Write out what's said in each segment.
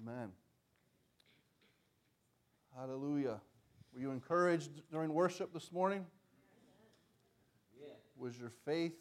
Amen. Hallelujah. Were you encouraged during worship this morning? Yeah. Was your faith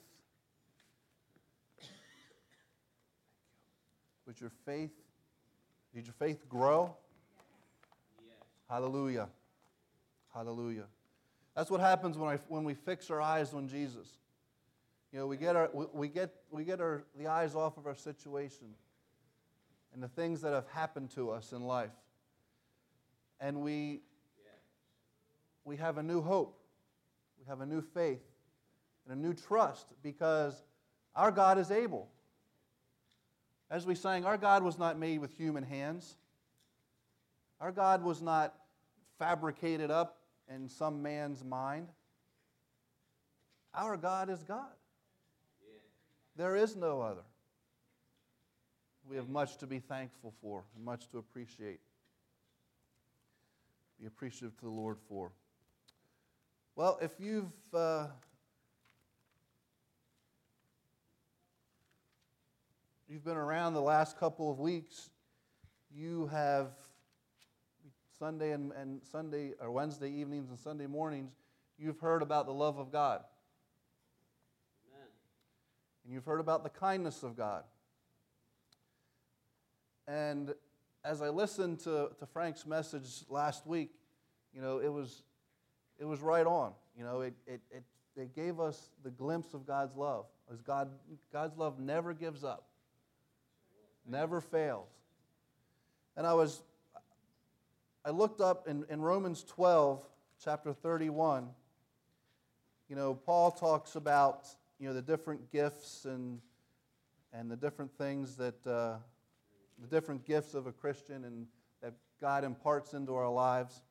did your faith grow? Yes. Hallelujah. Hallelujah. That's what happens when we fix our eyes on Jesus. You know, we get the eyes off of our situation and the things that have happened to us in life. And we have a new hope. We have a new faith and a new trust because our God is able. As we sang, our God was not made with human hands. Our God was not fabricated up in some man's mind. Our God is God. Yeah. There is no other. We have much to be thankful for and much to appreciate. Be appreciative to the Lord for. Well, if you've been around the last couple of weeks, you have Sunday and Sunday or Wednesday evenings and Sunday mornings, you've heard about the love of God. Amen. And you've heard about the kindness of God. And as I listened to Frank's message last week, you know, it was right on. You know, it gave us the glimpse of God's love. As God's love never gives up, never fails. And I looked up in Romans 12, chapter 31. You know, Paul talks about, you know, the different gifts and the different things that the different gifts of a Christian and that God imparts into our lives.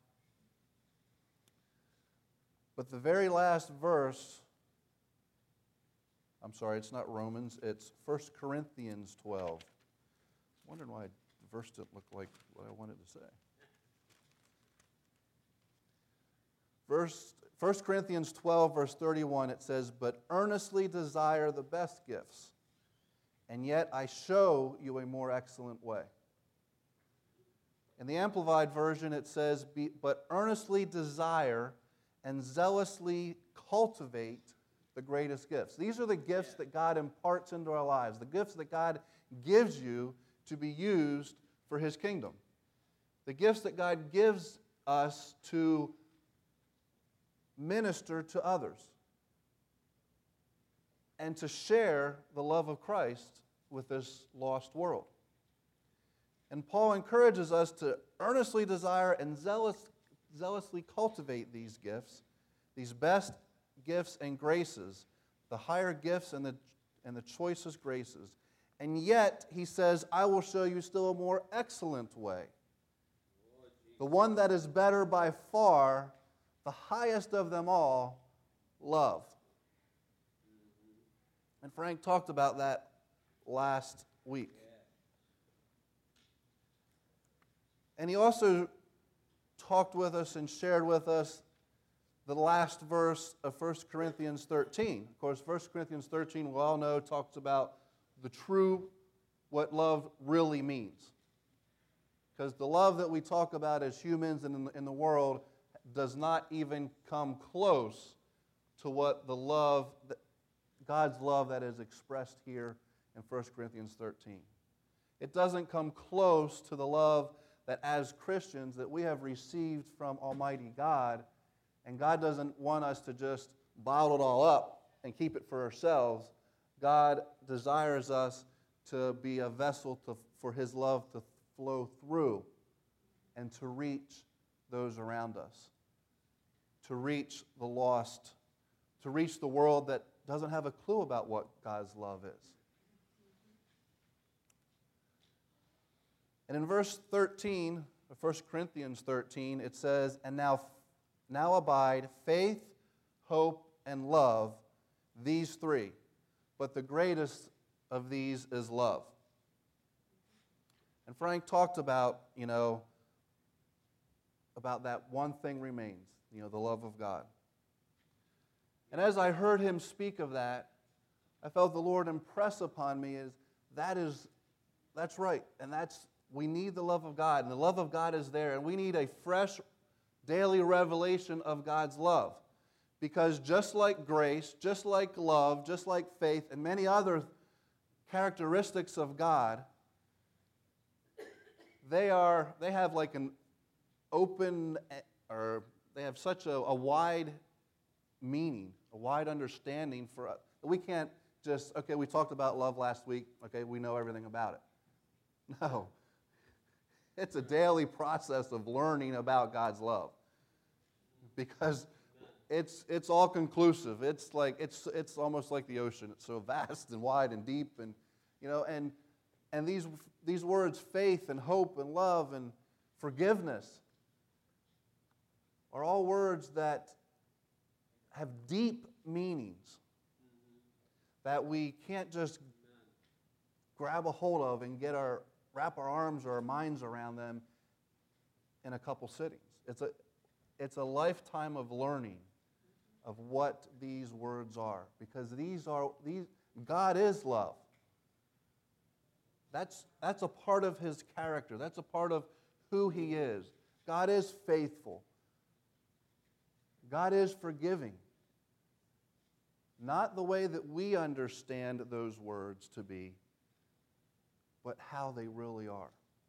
But the very last verse, I'm sorry, it's not Romans, it's 1 Corinthians 12. I'm wondering why the verse didn't look like what I wanted to say. 1 Corinthians 12, verse 31, it says, "But earnestly desire the best gifts, and yet I show you a more excellent way." In the Amplified Version, it says, "But earnestly desire and zealously cultivate the greatest gifts." These are the gifts that God imparts into our lives, the gifts that God gives you to be used for His kingdom. The gifts that God gives us to minister to others and to share the love of Christ with this lost world. And Paul encourages us to earnestly desire and zealously cultivate these gifts, these best gifts and graces, the higher gifts and the choicest graces. And yet, he says, I will show you still a more excellent way. The one that is better by far, the highest of them all, love. And Frank talked about that last week. And he also talked with us and shared with us the last verse of 1 Corinthians 13. Of course, 1 Corinthians 13, we all know, talks about what love really means. Because the love that we talk about as humans and in the world does not even come close to what God's love that is expressed here in 1 Corinthians 13. It doesn't come close to the love that as Christians that we have received from Almighty God, and God doesn't want us to just bottle it all up and keep it for ourselves. God desires us to be a vessel for His love to flow through and to reach those around us, to reach the lost, to reach the world that doesn't have a clue about what God's love is. And in verse 13 of 1 Corinthians 13, it says, "And now abide faith, hope, and love, these three. But the greatest of these is love." And Frank talked about, about that one thing remains, the love of God. And as I heard him speak of that, I felt the Lord impress upon me that's right. And We need the love of God, and the love of God is there, and we need a fresh daily revelation of God's love. Because just like grace, just like love, just like faith, and many other characteristics of God, they have like an open, or they have such a wide meaning, a wide understanding for us. We can't just, okay, we talked about love last week, okay, we know everything about it. No. It's a daily process of learning about God's love. Because it's all conclusive. It's like it's almost like the ocean. It's so vast and wide and deep, and and these words, faith and hope and love and forgiveness, are all words that have deep meanings that we can't just grab a hold of and wrap our arms or our minds around them in a couple sittings. It's a lifetime of learning of what these words are, because God is love. That's a part of His character. That's a part of who He is. God is faithful. God is forgiving. Not the way that we understand those words to be, but how they really are.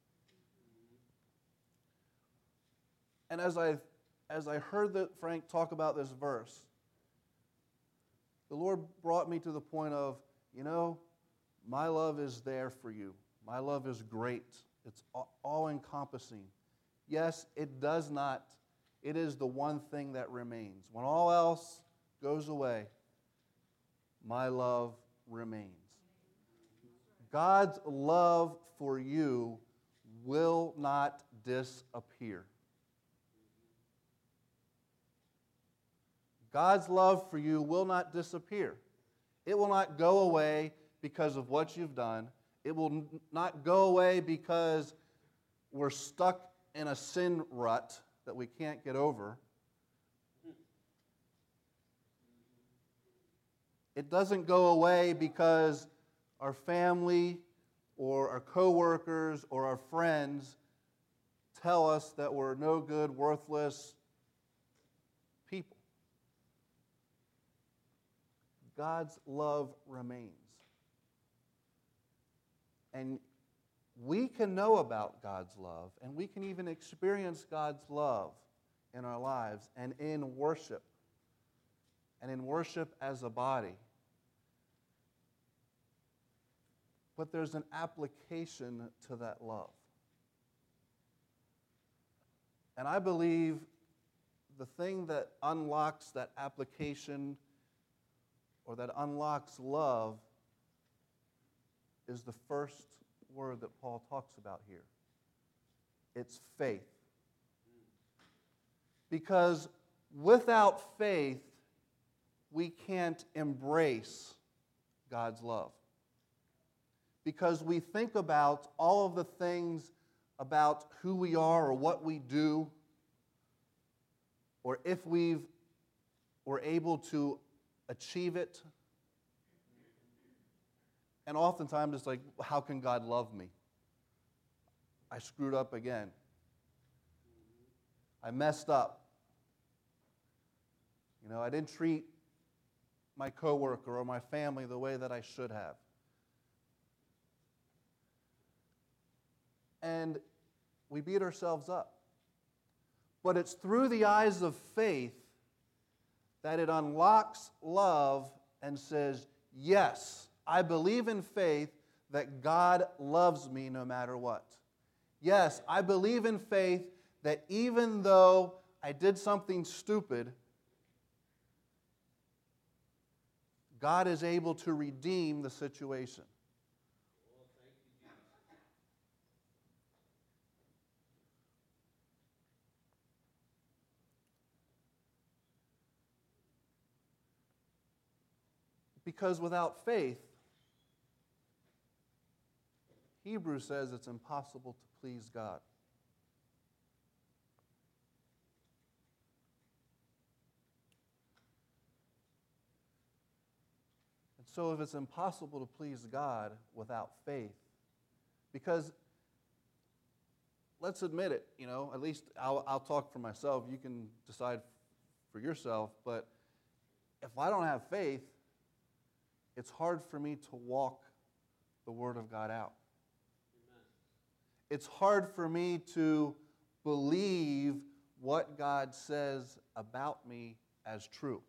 And as I heard Frank talk about this verse, the Lord brought me to the point of, my love is there for you. My love is great. It's all-encompassing. Yes, it is the one thing that remains. When all else goes away, my love remains. God's love for you will not disappear. God's love for you will not disappear. It will not go away because of what you've done. It will not go away because we're stuck in a sin rut that we can't get over. It doesn't go away because our family or our coworkers or our friends tell us that we're no good, worthless people. God's love remains. And we can know about God's love, and we can even experience God's love in our lives and in worship, and in worship as a body. But there's an application to that love. And I believe the thing that unlocks that application or that unlocks love is the first word that Paul talks about here. It's faith. Because without faith, we can't embrace God's love. Because we think about all of the things about who we are or what we do, or if we're able to achieve it. And oftentimes it's like, how can God love me? I screwed up again. I messed up. I didn't treat my coworker or my family the way that I should have. And we beat ourselves up. But it's through the eyes of faith that it unlocks love and says, yes, I believe in faith that God loves me no matter what. Yes, I believe in faith that even though I did something stupid, God is able to redeem the situation. Because without faith, Hebrews says it's impossible to please God. And so if it's impossible to please God without faith, because let's admit it, at least I'll talk for myself. You can decide for yourself. But if I don't have faith, it's hard for me to walk the Word of God out. Amen. It's hard for me to believe what God says about me as true.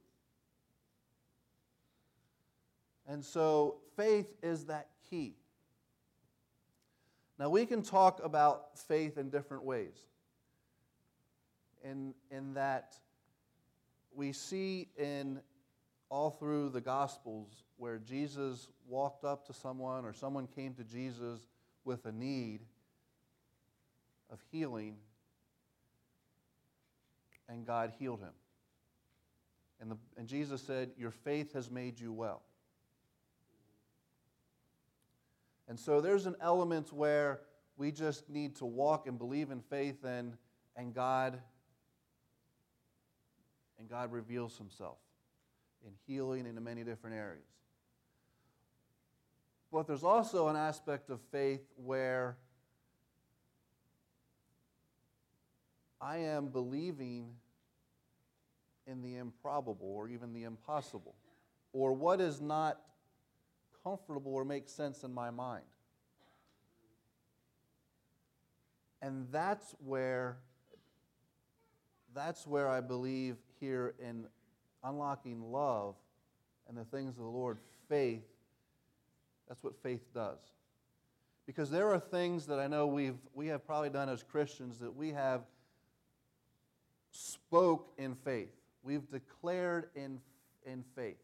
And so faith is that key. Now we can talk about faith in different ways. In that we see in all through the Gospels where Jesus walked up to someone or someone came to Jesus with a need of healing, and God healed him. And Jesus said, "Your faith has made you well." And so there's an element where we just need to walk and believe in faith, and God reveals himself in healing in many different areas. But there's also an aspect of faith where I am believing in the improbable or even the impossible, or what is not comfortable or makes sense in my mind. And that's where I believe here in unlocking love and the things of the Lord, faith, that's what faith does. Because there are things that I know we have probably done as Christians that we have spoke in faith. We've declared in faith.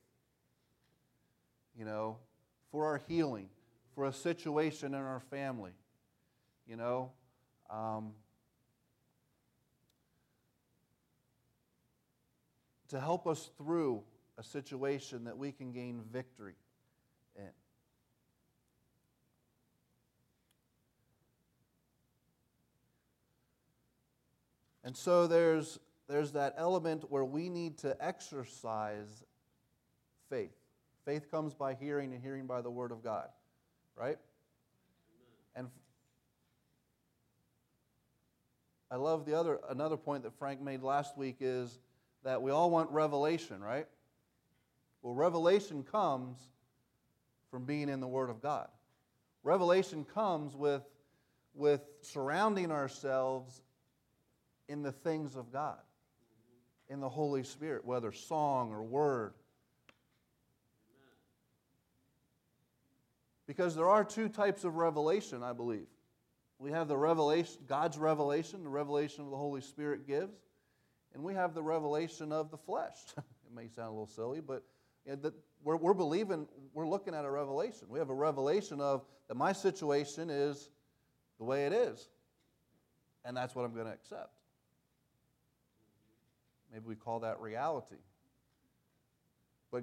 For our healing, for a situation in our family, to help us through a situation that we can gain victory in. And so there's that element where we need to exercise faith. Faith comes by hearing, and hearing by the Word of God, right? And I love another point that Frank made last week is that we all want revelation, right? Well, revelation comes from being in the Word of God. Revelation comes with surrounding ourselves in the things of God, in the Holy Spirit, whether song or word. Because there are two types of revelation, I believe. We have the revelation, God's revelation, the revelation of the Holy Spirit gives, and we have the revelation of the flesh. It may sound a little silly, but we're believing, we're looking at a revelation. We have a revelation of that my situation is the way it is, and that's what I'm going to accept. Maybe we call that reality. But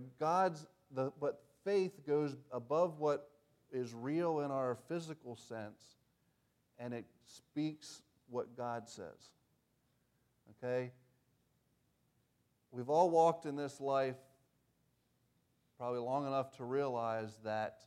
faith goes above what is real in our physical sense, and it speaks what God says. Okay? We've all walked in this life probably long enough to realize that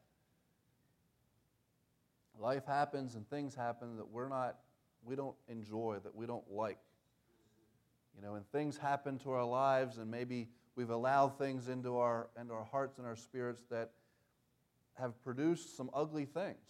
life happens and things happen that we don't enjoy, that we don't like. And things happen to our lives, and maybe we've allowed things into our hearts and our spirits that have produced some ugly things.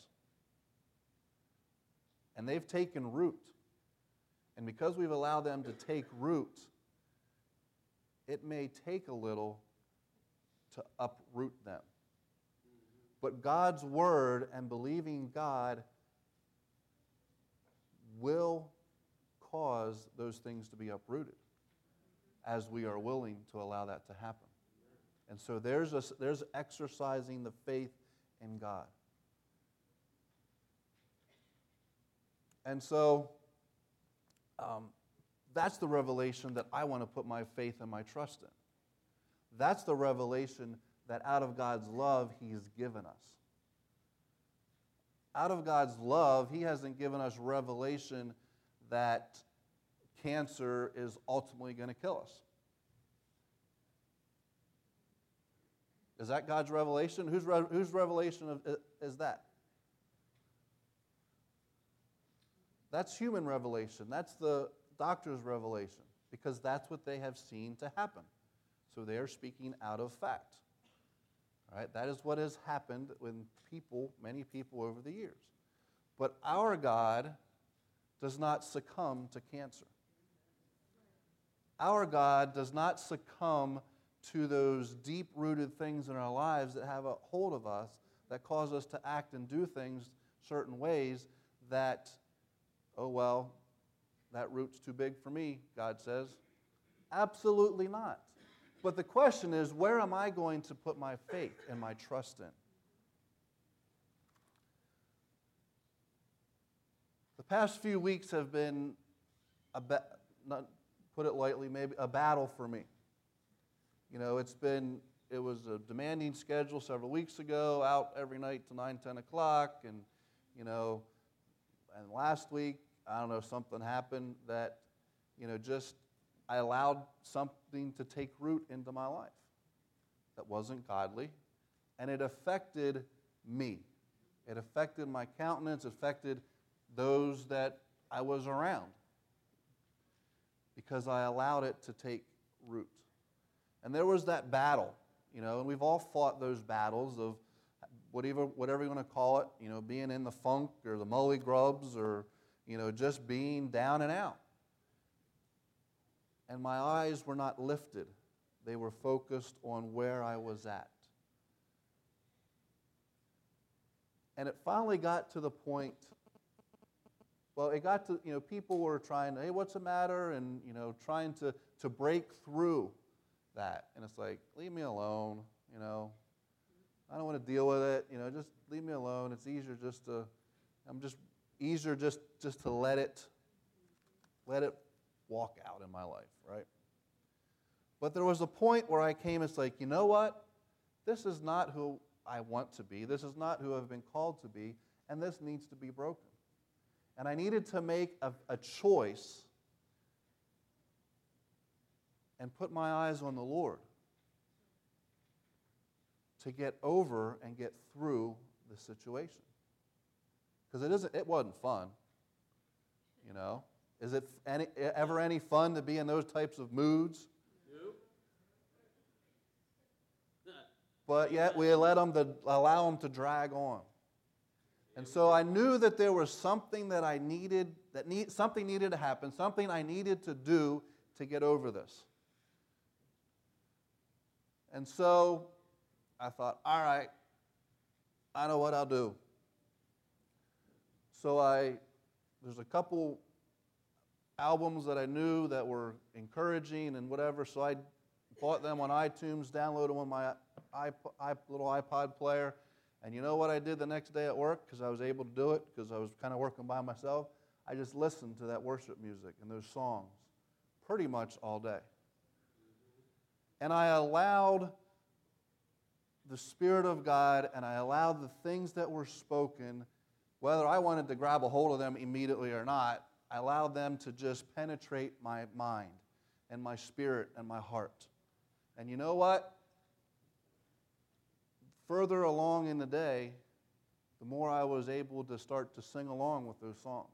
And they've taken root. And because we've allowed them to take root, it may take a little to uproot them. But God's Word and believing God will cause those things to be uprooted as we are willing to allow that to happen. And so there's exercising the faith in God. And so that's the revelation that I want to put my faith and my trust in. That's the revelation that out of God's love He's given us. Out of God's love, He hasn't given us revelation that cancer is ultimately going to kill us. Is that God's revelation? Whose revelation is that? That's human revelation. That's the doctor's revelation, because that's what they have seen to happen. So they are speaking out of fact. All right? That is what has happened with people, many people over the years. But our God does not succumb to cancer. Our God does not succumb to those deep-rooted things in our lives that have a hold of us, that cause us to act and do things certain ways that, oh, well, that root's too big for me, God says. Absolutely not. But the question is, where am I going to put my faith and my trust in? The past few weeks have been, not put it lightly, maybe a battle for me. You know, it was a demanding schedule several weeks ago, out every night till 9, 10 o'clock, and, you know, and last week, I don't know, something happened that, you know, just I allowed something to take root into my life that wasn't godly, and it affected me. It affected my countenance, affected those that I was around, because I allowed it to take root. And there was that battle, you know, and we've all fought those battles of whatever you want to call it, you know, being in the funk or the mully grubs, or, you know, just being down and out. And my eyes were not lifted. They were focused on where I was at. And it finally got to the point, well, it got to, you know, people were trying to, hey, what's the matter? And, you know, trying to break through that. And it's like, leave me alone, you know. I don't want to deal with it, you know, just leave me alone. It's easier just to, just to let it walk out in my life, right? But there was a point where I came, it's like, you know what? This is not who I want to be. This is not who I've been called to be, and this needs to be broken. And I needed to make a choice and put my eyes on the Lord to get over and get through the situation. Because it wasn't fun, you know. Is it ever any fun to be in those types of moods? Nope. But yet we allow them to drag on. And so I knew that there was something that I needed, something needed to happen, something I needed to do to get over this. And so I thought, all right, I know what I'll do. So there's a couple albums that I knew that were encouraging and whatever, so I bought them on iTunes, downloaded them on my little iPod player, and you know what I did the next day at work, because I was able to do it, because I was kind of working by myself? I just listened to that worship music and those songs pretty much all day. And I allowed the Spirit of God, and I allowed the things that were spoken, whether I wanted to grab a hold of them immediately or not, I allowed them to just penetrate my mind and my spirit and my heart. And you know what? Further along in the day, the more I was able to start to sing along with those songs.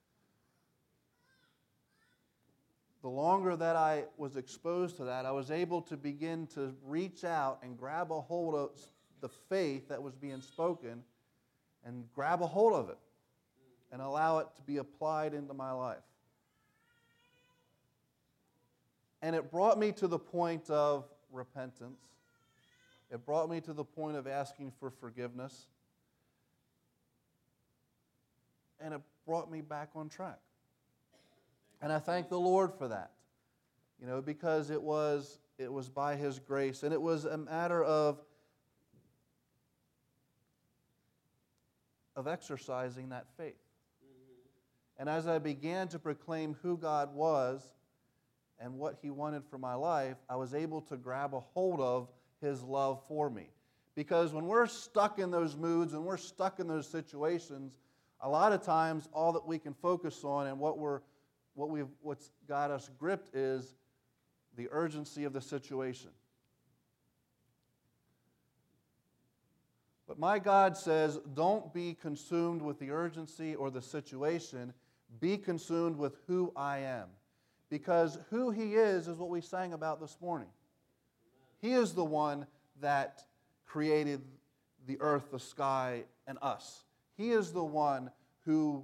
The longer that I was exposed to that, I was able to begin to reach out and grab a hold of the faith that was being spoken and grab a hold of it and allow it to be applied into my life. And it brought me to the point of repentance. It brought me to the point of asking for forgiveness. And it brought me back on track. And I thank the Lord for that. You know, because it was by His grace. And it was a matter of exercising that faith. And as I began to proclaim who God was and what He wanted for my life, I was able to grab a hold of His love for me. Because when we're stuck in those moods and we're stuck in those situations, a lot of times all that we can focus on and what's got us gripped is the urgency of the situation. But my God says, don't be consumed with the urgency or the situation. Be consumed with who I am. Because who He is what we sang about this morning. He is the one that created the earth, the sky, and us. He is the one who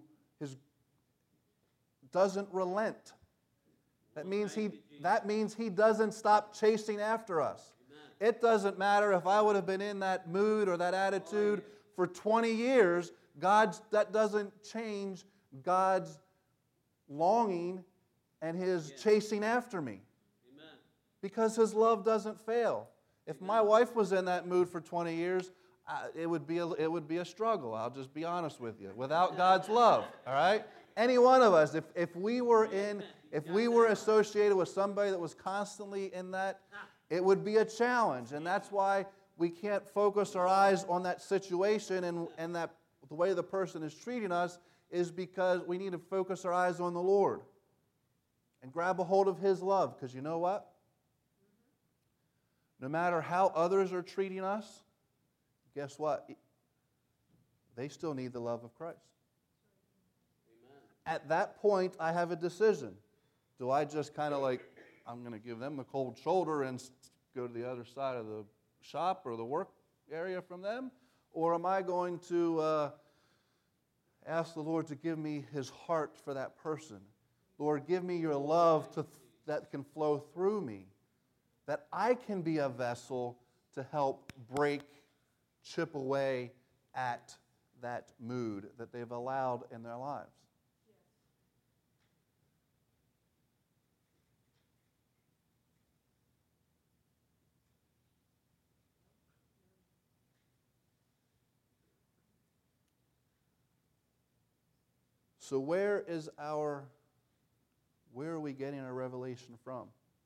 doesn't relent. That means he doesn't stop chasing after us. It doesn't matter if I would have been in that mood or that attitude for 20 years. That doesn't change God's longing and His chasing after me. Amen. Because His love doesn't fail. If my wife was in that mood for 20 years, it would be a struggle. I'll just be honest with you. Without God's love, all right? Any one of us, if we were associated with somebody that was constantly in that, it would be a challenge. And that's why we can't focus our eyes on that situation and that the way the person is treating us is because we need to focus our eyes on the Lord and grab a hold of His love. Because you know what? No matter how others are treating us, guess what? They still need the love of Christ. At that point, I have a decision. Do I just kind of I'm going to give them the cold shoulder and go to the other side of the shop or the work area from them? Or am I going to ask the Lord to give me His heart for that person? Lord, give me your love that can flow through me, that I can be a vessel to help chip away at that mood that they've allowed in their lives. So where are we getting our revelation from?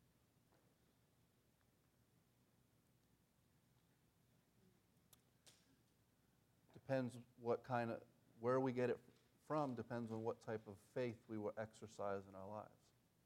Depends where we get it from depends on what type of faith we will exercise in our lives.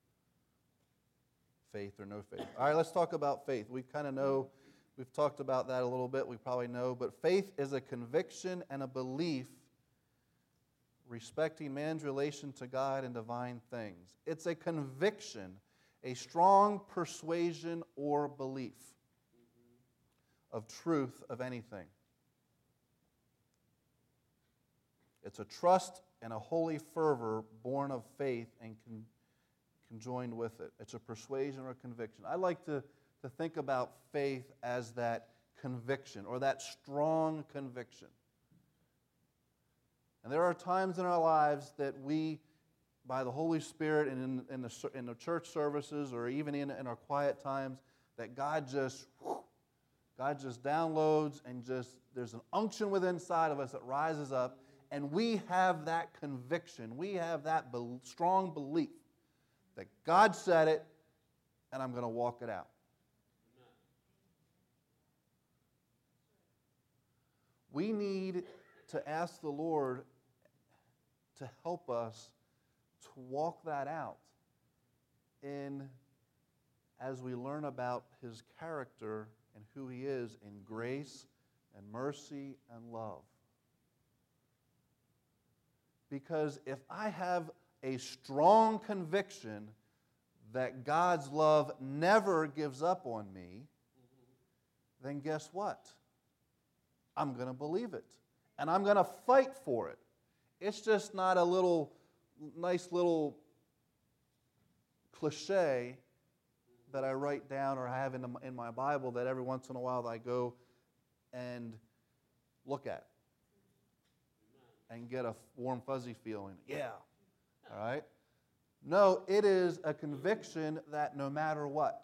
Faith or no faith. All right, let's talk about faith. We've talked about that a little bit, we probably know, but faith is a conviction and a belief respecting man's relation to God and divine things. It's a conviction, a strong persuasion or belief of truth of anything. It's a trust and a holy fervor born of faith and conjoined with it. It's a persuasion or a conviction. I like to think about faith as that conviction or that strong conviction. And there are times in our lives that we, by the Holy Spirit and in the church services or even in our quiet times, that God just downloads and there's an unction within inside of us that rises up, and we have that conviction. We have that strong belief that God said it, and I'm going to walk it out. We need to ask the Lord to help us to walk that out as we learn about His character and who He is in grace and mercy and love. Because if I have a strong conviction that God's love never gives up on me, then guess what? I'm going to believe it. And I'm going to fight for it. It's just not a nice little cliche that I write down or I have in my Bible that every once in a while I go and look at and get a warm, fuzzy feeling. Yeah. All right? No, it is a conviction that no matter what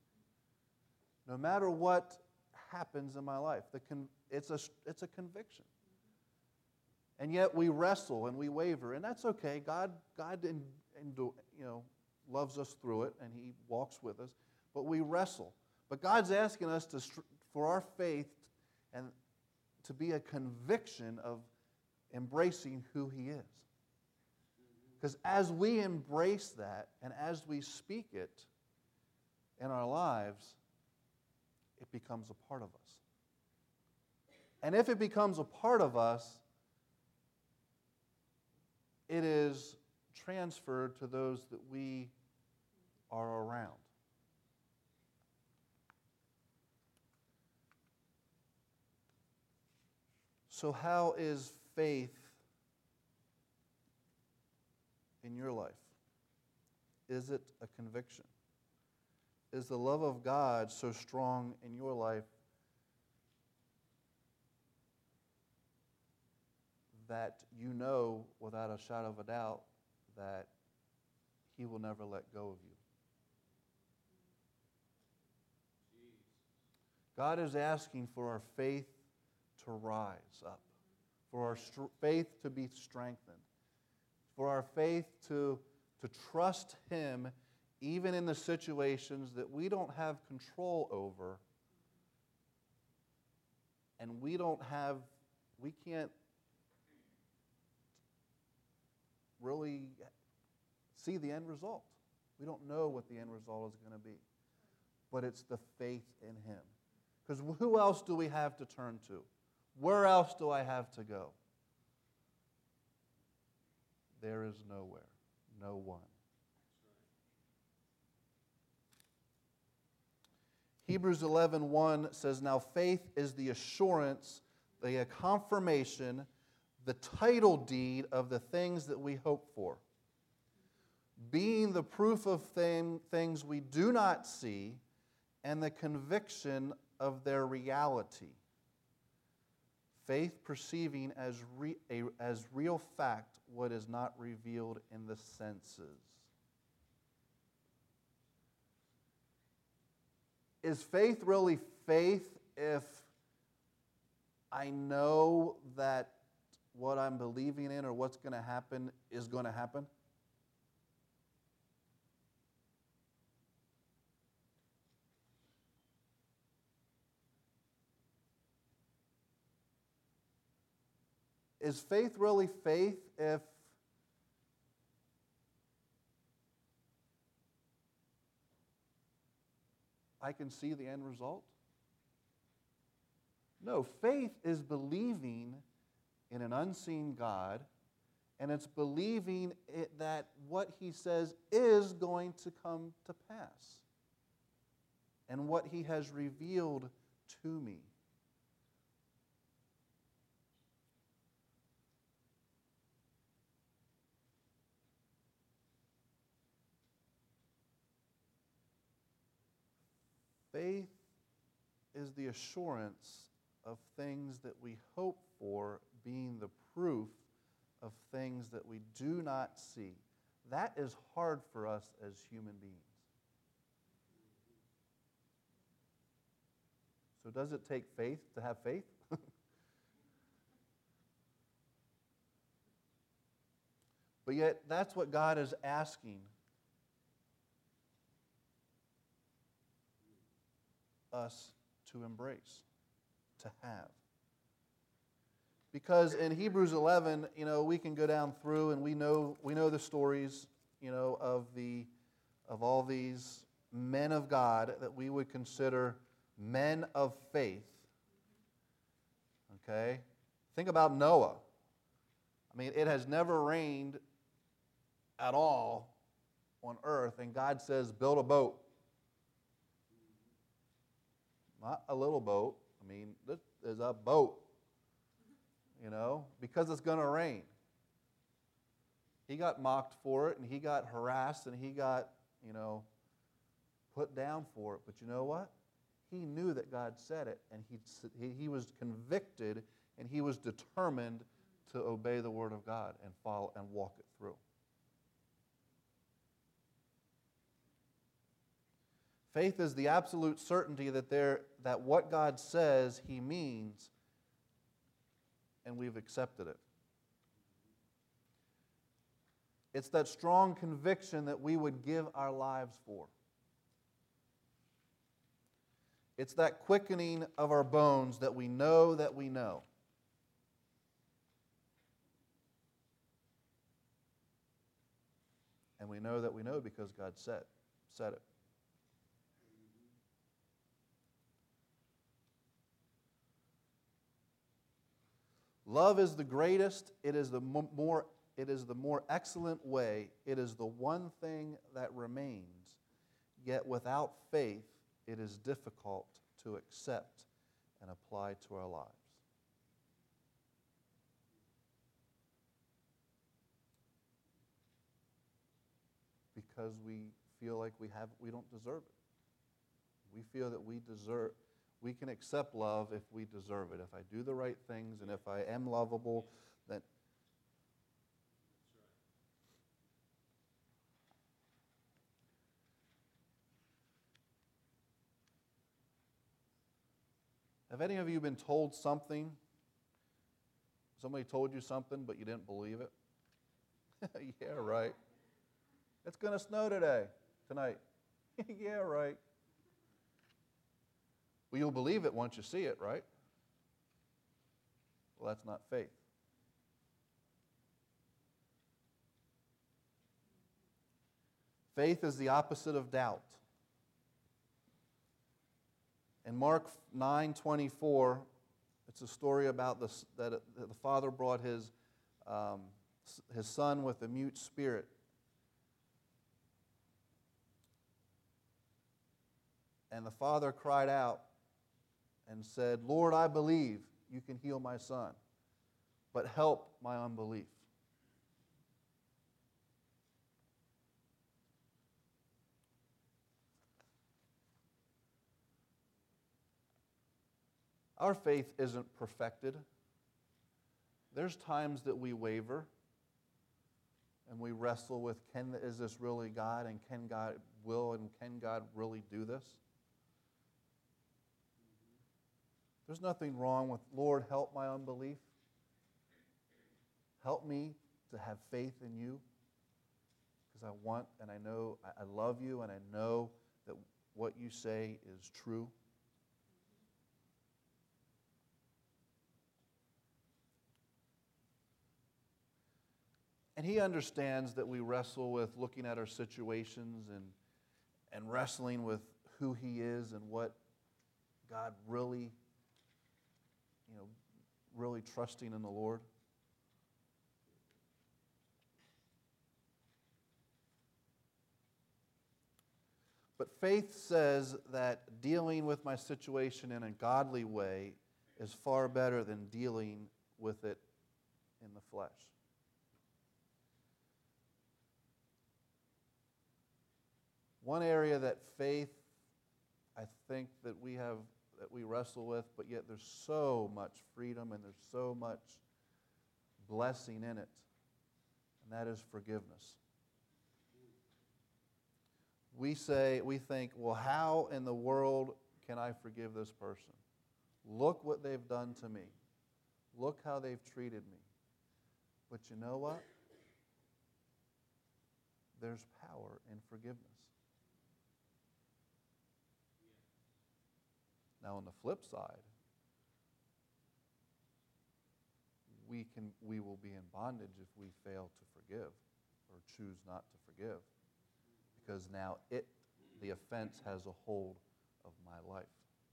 happens in my life, it's a conviction. And yet we wrestle and we waver, and that's okay. God loves us through it, and He walks with us. But we wrestle. But God's asking us for our faith and to be a conviction of embracing who He is. Because as we embrace that and as we speak it in our lives, it becomes a part of us. And if it becomes a part of us, it is transferred to those that we are around. So how is faith in your life? Is it a conviction? Is the love of God so strong in your life that you know without a shadow of a doubt that He will never let go of you? God is asking for our faith to rise up, for our faith to be strengthened, for our faith to trust Him even in the situations that we don't have control over, and we can't really see the end result. We don't know what the end result is going to be. But it's the faith in Him. Because who else do we have to turn to? Where else do I have to go? There is nowhere, no one. Hebrews 11:1 says, "Now faith is the assurance, the confirmation, the title deed of the things that we hope for, being the proof of things we do not see, and the conviction of their reality. Faith perceiving as real fact what is not revealed in the senses." Is faith really faith if I know that what I'm believing in or what's going to happen is going to happen? Is faith really faith if I can see the end result? No, faith is believing in an unseen God, and it's believing that what He says is going to come to pass, and what He has revealed to me. Faith is the assurance of things that we hope for, being the proof of things that we do not see. That is hard for us as human beings. So does it take faith to have faith? But yet, that's what God is asking us to embrace, to have. Because in Hebrews 11, we can go down through and we know the stories, of all these men of God that we would consider men of faith. Okay? Think about Noah. I mean, it has never rained at all on earth, and God says, build a boat. Not a little boat. I mean, this is a boat, because it's going to rain. He got mocked for it, and he got harassed, and he got, put down for it. But you know what? He knew that God said it, and he was convicted, and he was determined to obey the Word of God and follow and walk it through. Faith is the absolute certainty that what God says He means, and we've accepted it. It's that strong conviction that we would give our lives for. It's that quickening of our bones that we know that we know. And we know that we know because God said it. Love is the greatest, it is the more it is the more excellent way, it is the one thing that remains, yet without faith it is difficult to accept and apply to our lives. Because we feel like we don't deserve it. We feel that we can accept love if we deserve it. If I do the right things and if I am lovable, then have any of you been told something? Somebody told you something, but you didn't believe it? Yeah, right. It's going to snow tonight. Yeah, right. Well, you'll believe it once you see it, right? Well, that's not faith. Faith is the opposite of doubt. In Mark 9:24, it's a story about that the father brought his son with a mute spirit. And the father cried out and said, "Lord, I believe you can heal my son, but help my unbelief." Our faith isn't perfected. There's times that we waver and we wrestle with, is this really God, and can God really do this? There's nothing wrong with, Lord, help my unbelief. Help me to have faith in you, because I want and I know, I love you, and I know that what you say is true. And he understands that we wrestle with looking at our situations and wrestling with who he is and what God really, really trusting in the Lord. But faith says that dealing with my situation in a godly way is far better than dealing with it in the flesh. One area that faith, I think that we wrestle with, but yet there's so much freedom and there's so much blessing in it, and that is forgiveness. We think, well, how in the world can I forgive this person? Look what they've done to me. Look how they've treated me. But you know what? There's power in forgiveness. Now, on the flip side, we will be in bondage if we fail to forgive or choose not to forgive, because now the offense has a hold of my life.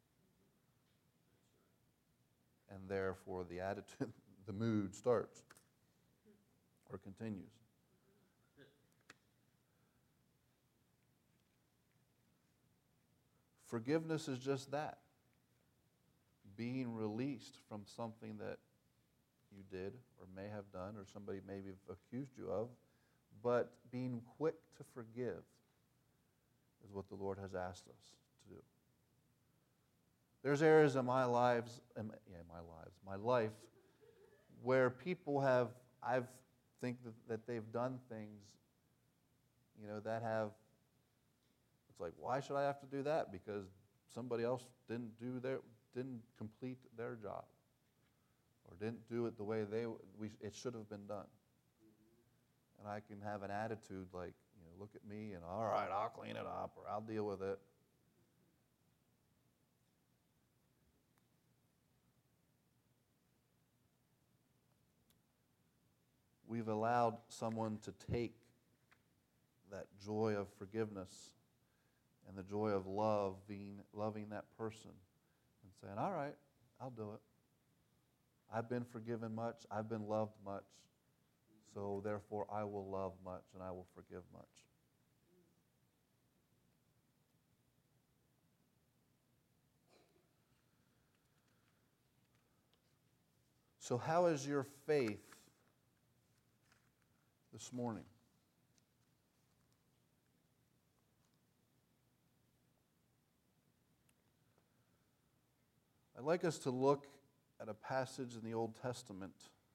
And therefore the attitude, the mood starts or continues. Forgiveness is just that. Being released from something that you did or may have done or somebody maybe accused you of, but being quick to forgive is what the Lord has asked us to do. There's areas of my life, where people I think that they've done things, that have, it's like, why should I have to do that? Because somebody else didn't complete their job, or didn't do it the way it should have been done. And I can have an attitude like, look at me and, all right, I'll clean it up or I'll deal with it. We've allowed someone to take that joy of forgiveness and the joy of loving that person and saying, all right, I'll do it. I've been forgiven much. I've been loved much. So therefore I will love much and I will forgive much. So how is your faith this morning? I'd like us to look at a passage in the Old Testament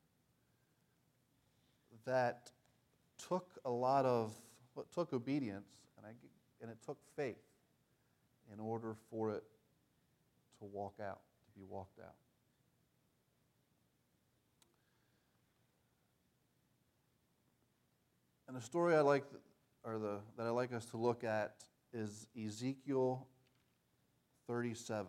that took took obedience and it took faith in order for it to be walked out. And the story that I like us to look at is Ezekiel 37.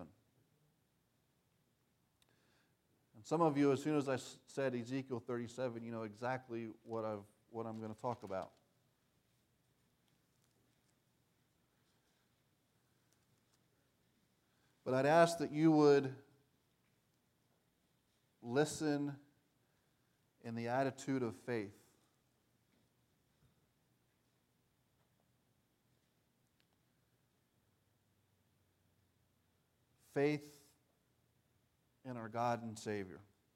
And some of you, as soon as I said Ezekiel 37, you know exactly what I'm going to talk about. But I'd ask that you would listen in the attitude of faith. Faith in our God and Savior.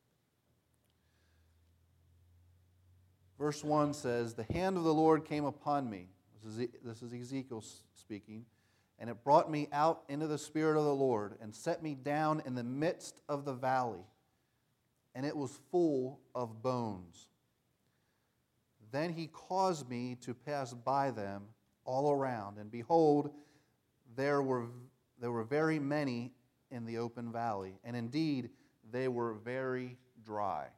Verse 1 says, "The hand of the Lord came upon me." This is Ezekiel speaking. "And it brought me out into the Spirit of the Lord and set me down in the midst of the valley. And it was full of bones. Then he caused me to pass by them all around. And behold, there were very many in the open valley. And indeed, they were very dry."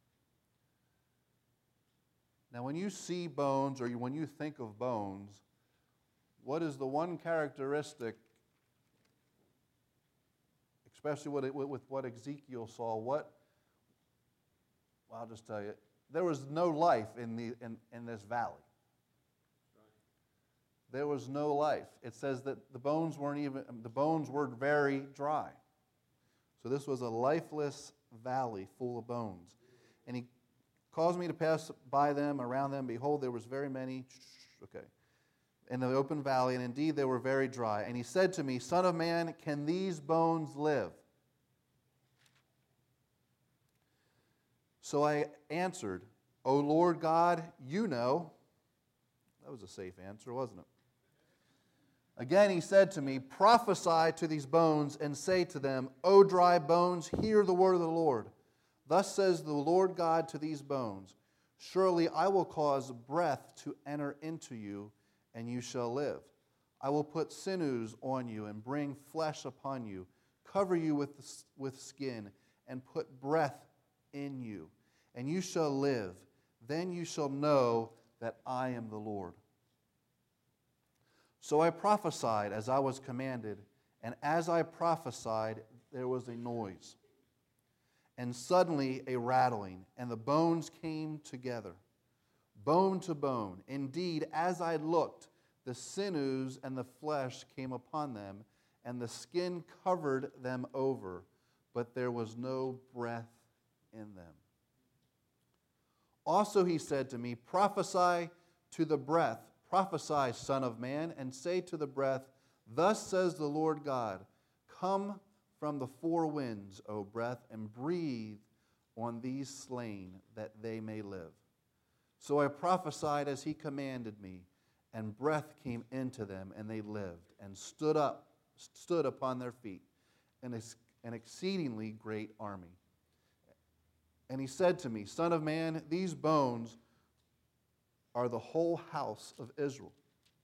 Now, when you see bones, or when you think of bones, what is the one characteristic, especially with what Ezekiel saw? Well, I'll just tell you, there was no life in this valley. There was no life. It says that the bones were very dry. So this was a lifeless valley full of bones. And he caused me to pass by them, around them. Behold, there was very many, in the open valley, and indeed they were very dry. And he said to me, "Son of man, can these bones live?" So I answered, "O Lord God, you know." That was a safe answer, wasn't it? Again he said to me, "Prophesy to these bones and say to them, O dry bones, hear the word of the Lord. Thus says the Lord God to these bones, Surely I will cause breath to enter into you, and you shall live. I will put sinews on you and bring flesh upon you, cover you with skin, and put breath in you, and you shall live. Then you shall know that I am the Lord." So I prophesied as I was commanded, and as I prophesied, there was a noise, and suddenly a rattling, and the bones came together, bone to bone. Indeed, as I looked, the sinews and the flesh came upon them, and the skin covered them over, but there was no breath in them. Also he said to me, "Prophesy to the breath. Prophesy, Son of man, and say to the breath, Thus says the Lord God, Come from the four winds, O breath, and breathe on these slain, that they may live." So I prophesied as he commanded me, and breath came into them, and they lived, and stood upon their feet, an exceedingly great army. And he said to me, "Son of man, these bones are the whole house of Israel.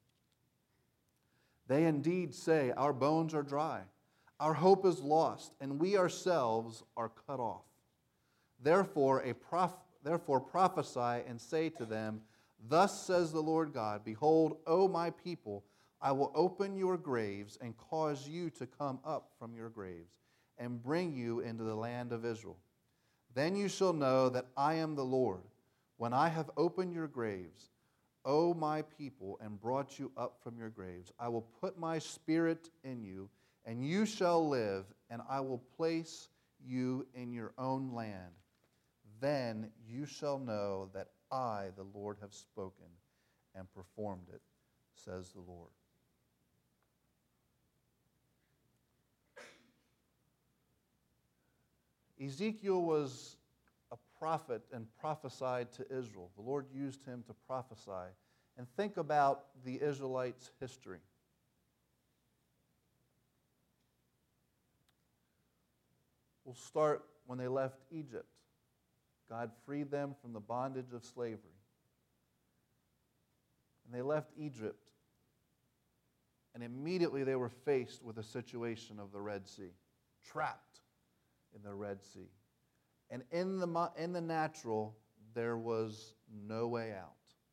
They indeed say, Our bones are dry, our hope is lost, and we ourselves are cut off. Therefore prophesy and say to them, Thus says the Lord God, Behold, O my people, I will open your graves and cause you to come up from your graves and bring you into the land of Israel. Then you shall know that I am the Lord, when I have opened your graves, O my people, and brought you up from your graves. I will put my spirit in you, and you shall live, and I will place you in your own land. Then you shall know that I, the Lord, have spoken and performed it, says the Lord. Ezekiel was a prophet and prophesied to Israel. The Lord used him to prophesy. And think about the Israelites' history. We'll start when they left Egypt. God freed them from the bondage of slavery. And they left Egypt. And immediately they were faced with a situation of the Red Sea, trapped in the Red Sea. And in the natural, there was no way out.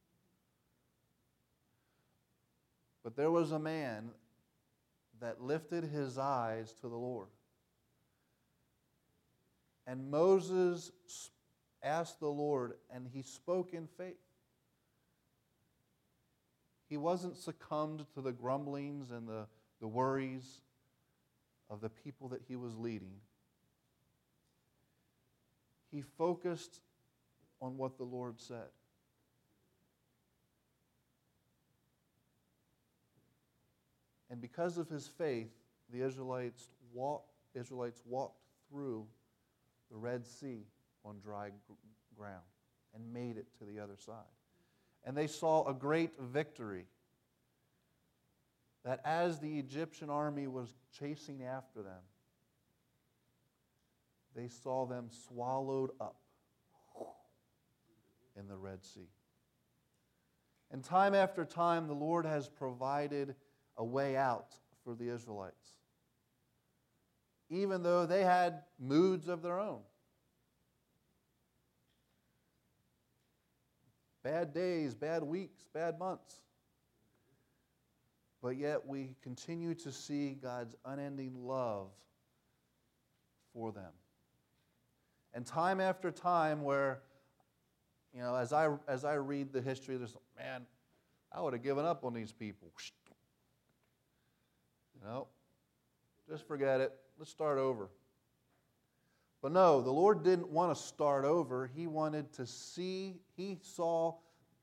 But there was a man that lifted his eyes to the Lord. And Moses asked the Lord, and he spoke in faith. He wasn't succumbed to the grumblings and the worries of the people that he was leading. He focused on what the Lord said. And because of his faith, the Israelites walked through the Red Sea on dry ground and made it to the other side. And they saw a great victory. That as the Egyptian army was chasing after them, they saw them swallowed up in the Red Sea. And time after time, the Lord has provided a way out for the Israelites, even though they had moods of their own. Bad days, bad weeks, bad months. But yet we continue to see God's unending love for them. And time after time where, as I read the history, there's, man, I would have given up on these people. Just forget it. Let's start over. But no, the Lord didn't want to start over. He wanted to see, he saw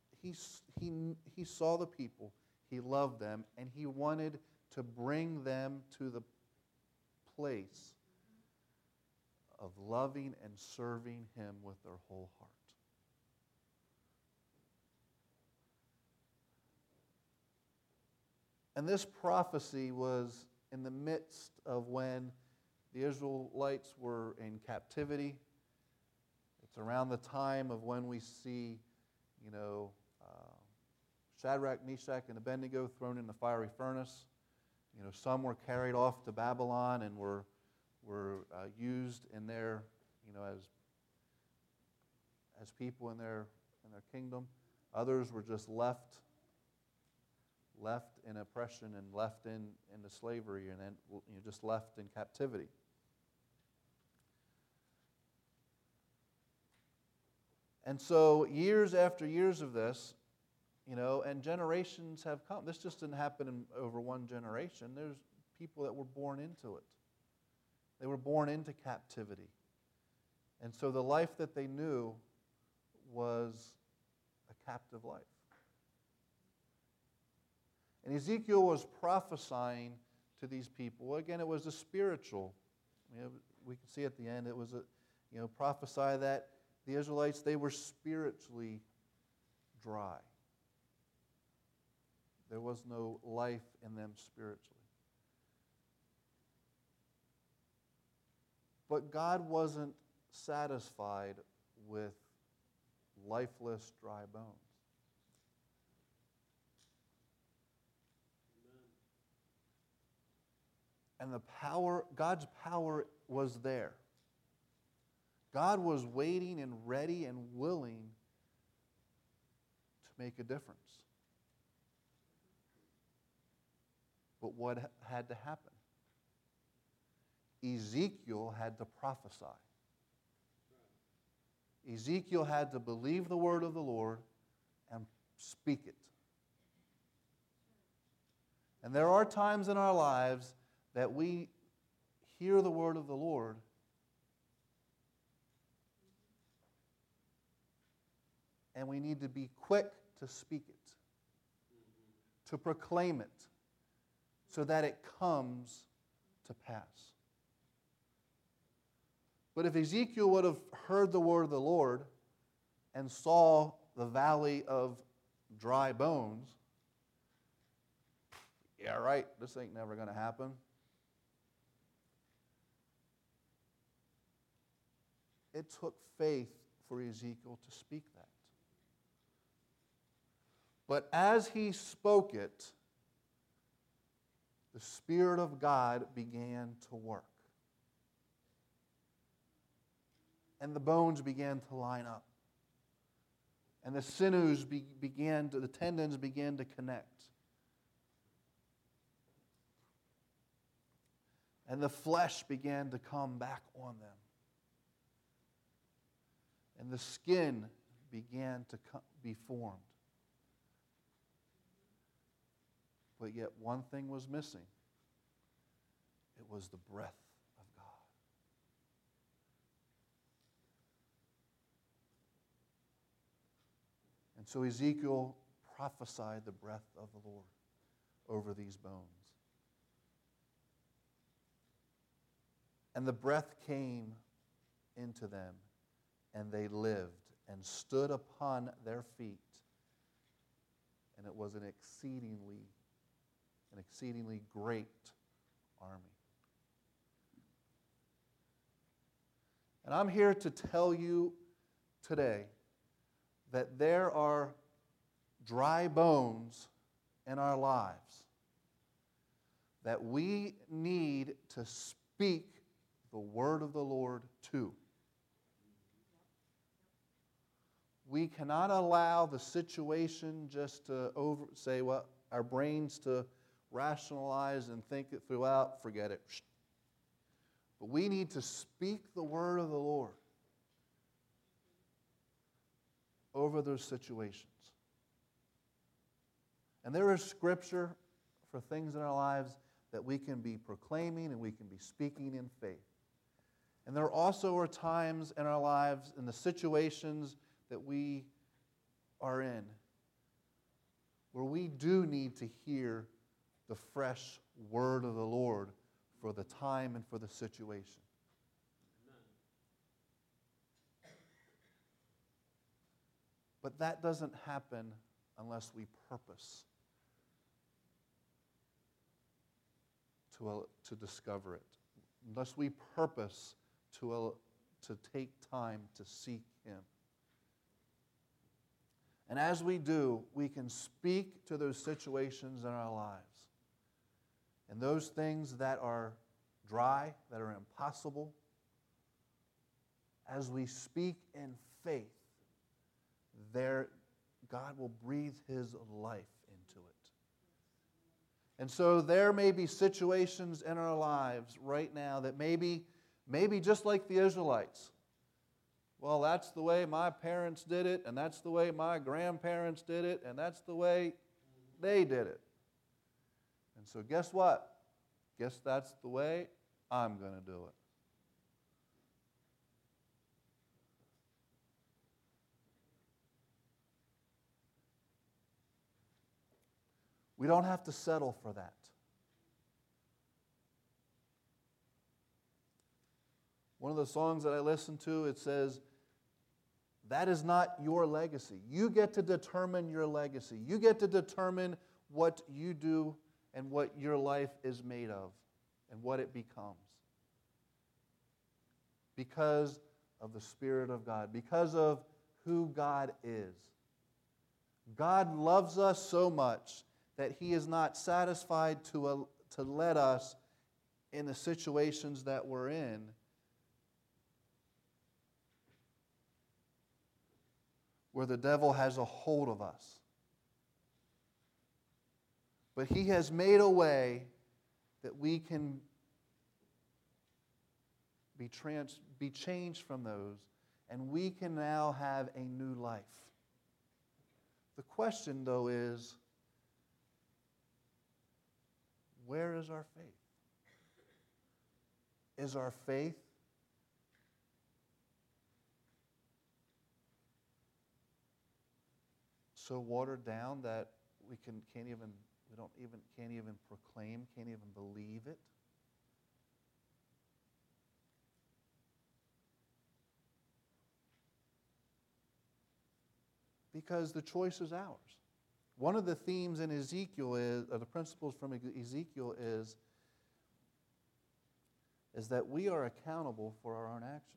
the people. He loved them, and he wanted to bring them to the place of loving and serving him with their whole heart. And this prophecy was in the midst of when the Israelites were in captivity. It's around the time of when we see, Shadrach, Meshach, and Abednego thrown in the fiery furnace. Some were carried off to Babylon and were used in their, as people in their kingdom. Others were just left in oppression and left into slavery and then just left in captivity. And so years after years of this, and generations have come. This just didn't happen over one generation. There's people that were born into it. They were born into captivity. And so the life that they knew was a captive life. And Ezekiel was prophesying to these people. Again, it was a spiritual. We can see at the end, it was prophesy that the Israelites, they were spiritually dry. There was no life in them spiritually. But God wasn't satisfied with lifeless, dry bones. And God's power was there. God was waiting and ready and willing to make a difference. But what had to happen? Ezekiel had to prophesy. Ezekiel had to believe the word of the Lord and speak it. And there are times in our lives that we hear the word of the Lord and we need to be quick to speak it, to proclaim it, so that it comes to pass. But if Ezekiel would have heard the word of the Lord and saw the valley of dry bones, yeah, right, this ain't never going to happen. It took faith for Ezekiel to speak that. But as he spoke it, the Spirit of God began to work. And the bones began to line up. And the sinews the tendons began to connect. And the flesh began to come back on them. And the skin began to be formed. But yet one thing was missing. It was the breath of God. And so Ezekiel prophesied the breath of the Lord over these bones. And the breath came into them, and they lived and stood upon their feet. And it was an exceedingly great army. And I'm here to tell you today that there are dry bones in our lives that we need to speak the word of the Lord to. We cannot allow the situation just to our brains to rationalize and think it throughout, forget it. But we need to speak the word of the Lord over those situations. And there is scripture for things in our lives that we can be proclaiming and we can be speaking in faith. And there also are times in our lives, in the situations that we are in, where we do need to hear the fresh word of the Lord for the time and for the situation. But that doesn't happen unless we purpose to discover it, unless we purpose to take time to seek Him. And as we do, we can speak to those situations in our lives. And those things that are dry, that are impossible, as we speak in faith, God will breathe His life into it. And so there may be situations in our lives right now that maybe just like the Israelites. Well, that's the way my parents did it, and that's the way my grandparents did it, and that's the way they did it. And so guess what? Guess that's the way I'm going to do it. We don't have to settle for that. One of the songs that I listen to, it says, that is not your legacy. You get to determine your legacy. You get to determine what you do and what your life is made of and what it becomes. Because of the Spirit of God, because of who God is. God loves us so much that He is not satisfied to let us in the situations that we're in where the devil has a hold of us. But He has made a way that we can be changed from those, and we can now have a new life. The question, though, is, where is our faith? Is our faith so watered down that we can't even proclaim, can't even believe it? Because the choice is ours. One of the themes in Ezekiel or the principles from Ezekiel is that we are accountable for our own actions.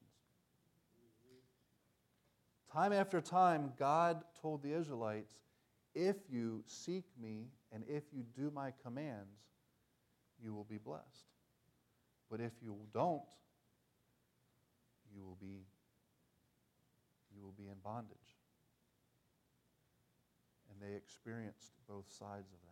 Time after time, God told the Israelites, if you seek me and if you do my commands, you will be blessed. But if you don't, you will be in bondage. And they experienced both sides of that.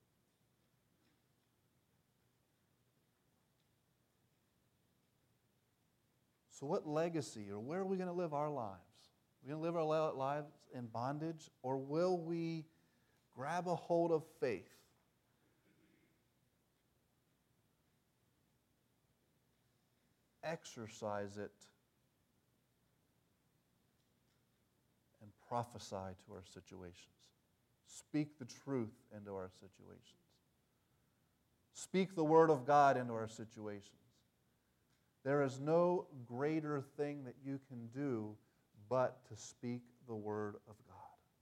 So what legacy, or where are we going to live our lives? Are we going to live our lives in bondage, or will we grab a hold of faith? Exercise it and prophesy to our situations. Speak the truth into our situations. Speak the word of God into our situations. There is no greater thing that you can do but to speak the word of God.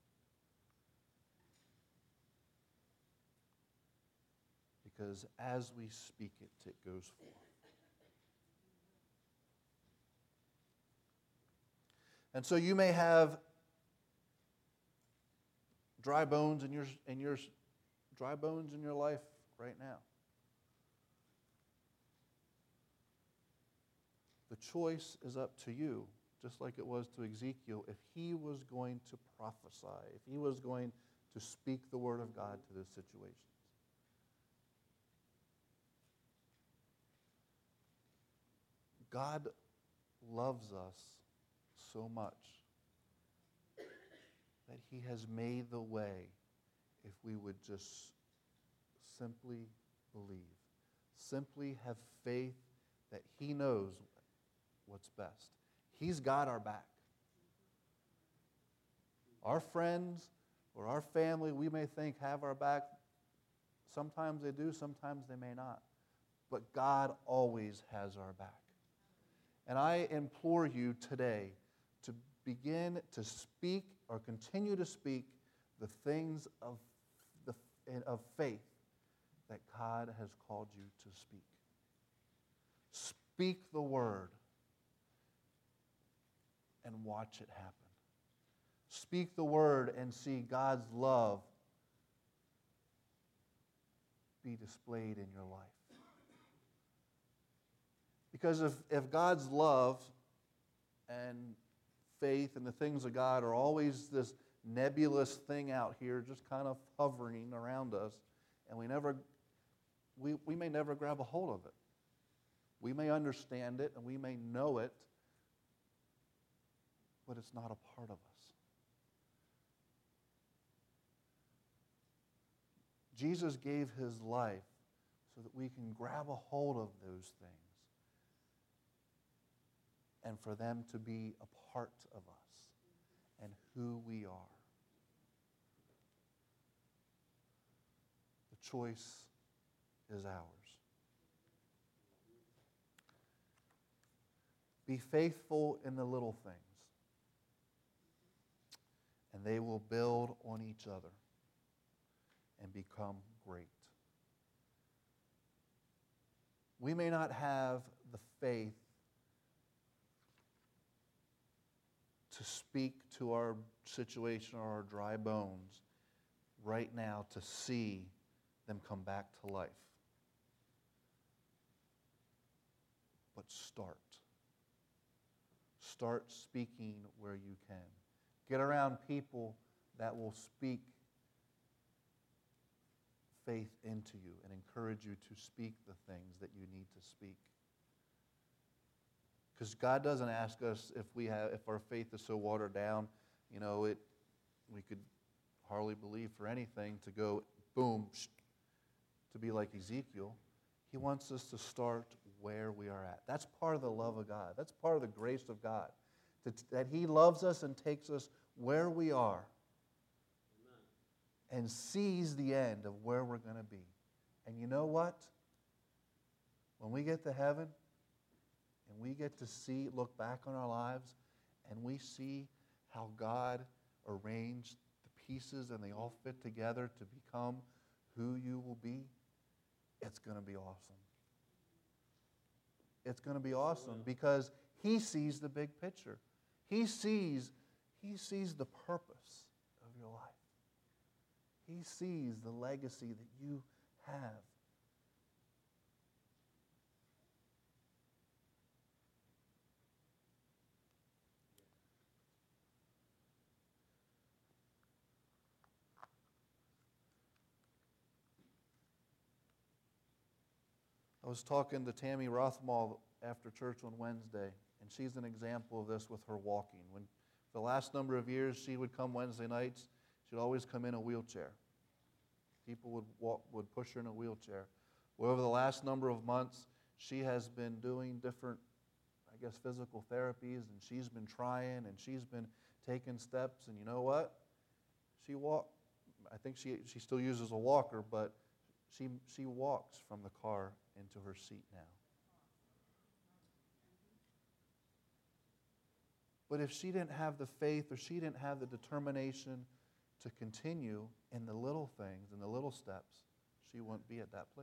Because as we speak it, it goes forth. And so you may have dry bones in your life right now. The choice is up to you, just like it was to Ezekiel, if he was going to prophesy, if he was going to speak the word of God to this situation. God loves us so much that he has made the way if we would just simply believe, simply have faith that he knows what's best. He's got our back. Our friends or our family, we may think, have our back. Sometimes they do, sometimes they may not. But God always has our back. And I implore you today to begin to speak or continue to speak the things of faith that God has called you to speak. Speak the word and watch it happen. Speak the word and see God's love be displayed in your life. Because if God's love and faith and the things of God are always this nebulous thing out here just kind of hovering around us, and we may never grab a hold of it. We may understand it and we may know it, but it's not a part of us. Jesus gave his life so that we can grab a hold of those things and for them to be a part of us and who we are. The choice is ours. Be faithful in the little things, and they will build on each other and become great. We may not have the faith to speak to our situation or our dry bones right now to see them come back to life. But start. Start speaking where you can. Get around people that will speak faith into you and encourage you to speak the things that you need to speak. Because God doesn't ask us if our faith is so watered down, we could hardly believe for anything to go boom, to be like Ezekiel. He wants us to start where we are at. That's part of the love of God. That's part of the grace of God. That he loves us and takes us where we are and sees the end of where we're going to be. And you know what? When we get to heaven and we get to look back on our lives and we see how God arranged the pieces and they all fit together to become who you will be, it's going to be awesome. It's going to be awesome because He sees the big picture. He sees the purpose of your life. He sees the legacy that you have. I was talking to Tammy Rothmall after church on Wednesday, and she's an example of this with her walking. When the last number of years she would come Wednesday nights, she'd always come in a wheelchair. People would push her in a wheelchair. Well, over the last number of months, she has been doing different, physical therapies, and she's been trying, and she's been taking steps, and you know what? I think she still uses a walker, but she walks from the car into her seat now. But if she didn't have the faith or she didn't have the determination to continue in the little things, in the little steps, she wouldn't be at that place.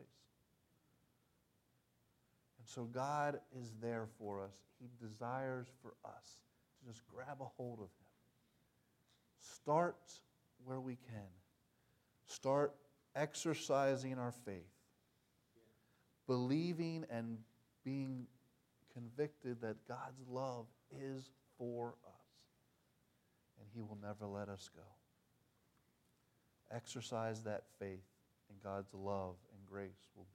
And so God is there for us. He desires for us to just grab a hold of Him. Start where we can. Start exercising our faith. Believing and being convicted that God's love is for us. And He will never let us go. Exercise that faith, and God's love and grace will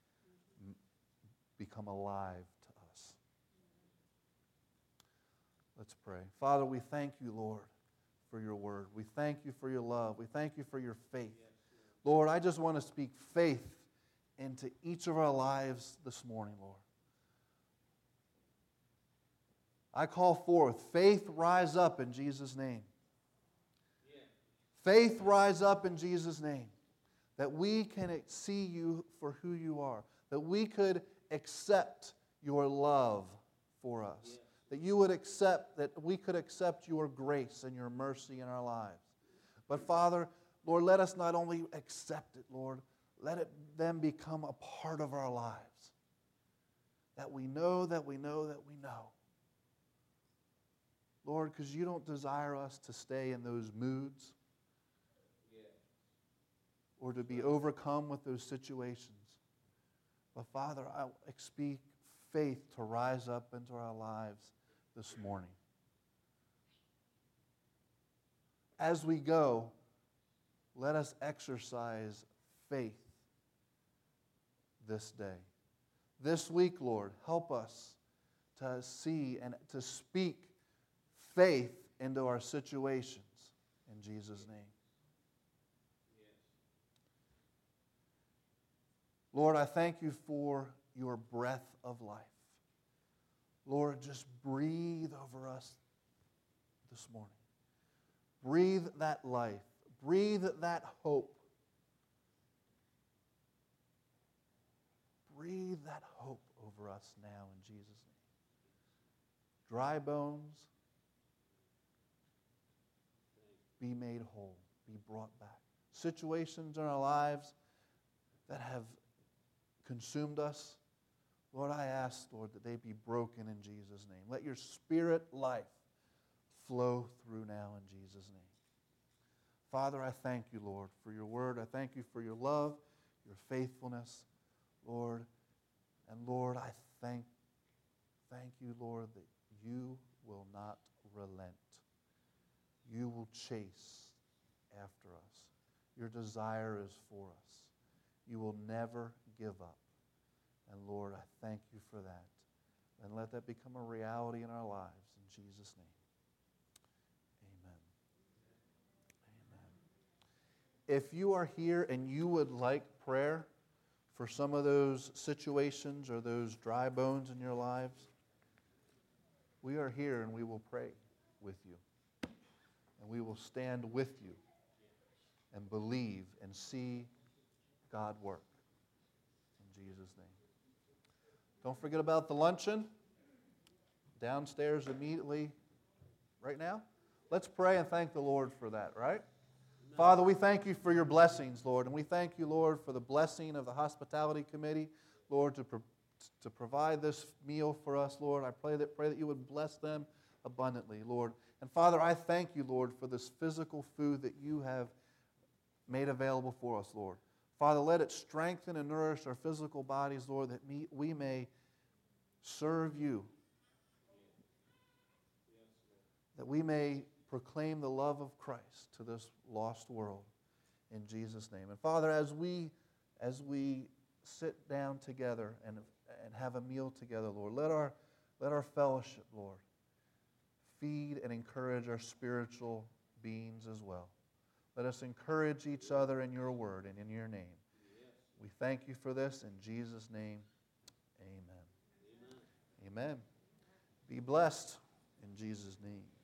become alive to us. Let's pray. Father, we thank you, Lord, for your word. We thank you for your love. We thank you for your faith. Lord, I just want to speak faith into each of our lives this morning, Lord. I call forth faith rise up in Jesus' name. Faith rise up in Jesus' name. That we can see you for who you are. That we could accept your love for us. Yes. That we could accept your grace and your mercy in our lives. But Father, Lord, let us not only accept it, Lord, let it then become a part of our lives. That we know, that we know, that we know. Lord, because you don't desire us to stay in those moods or to be overcome with those situations. But Father, I speak faith to rise up into our lives this morning. As we go, let us exercise faith this day. This week, Lord, help us to see and to speak faith into our situations. In Jesus' name. Lord, I thank you for your breath of life. Lord, just breathe over us this morning. Breathe that life. Breathe that hope. Breathe that hope over us now in Jesus' name. Dry bones, be made whole, be brought back. Situations in our lives that have consumed us, Lord, I ask, Lord, that they be broken in Jesus' name. Let your spirit life flow through now in Jesus' name. Father, I thank you, Lord, for your word. I thank you for your love, your faithfulness, Lord. And Lord, I thank you, Lord, that you will not relent. You will chase after us. Your desire is for us. You will never give up. And Lord, I thank you for that. And let that become a reality in our lives. In Jesus' name. Amen. Amen. If you are here and you would like prayer for some of those situations or those dry bones in your lives, we are here and we will pray with you. And we will stand with you and believe and see God work. In Jesus' name. Don't forget about the luncheon downstairs immediately right now. Let's pray and thank the Lord for that, right? Father, we thank you for your blessings, Lord, and we thank you, Lord, for the blessing of the hospitality committee, Lord, to provide this meal for us, Lord. I pray that you would bless them abundantly, Lord. And Father, I thank you, Lord, for this physical food that you have made available for us, Lord. Father, let it strengthen and nourish our physical bodies, Lord, that we may serve you, that we may proclaim the love of Christ to this lost world in Jesus' name. And Father, as we sit down together and have a meal together, Lord, let our fellowship, Lord, feed and encourage our spiritual beings as well. Let us encourage each other in your word and in your name. We thank you for this in Jesus' name. Amen. Amen. Be blessed in Jesus' name.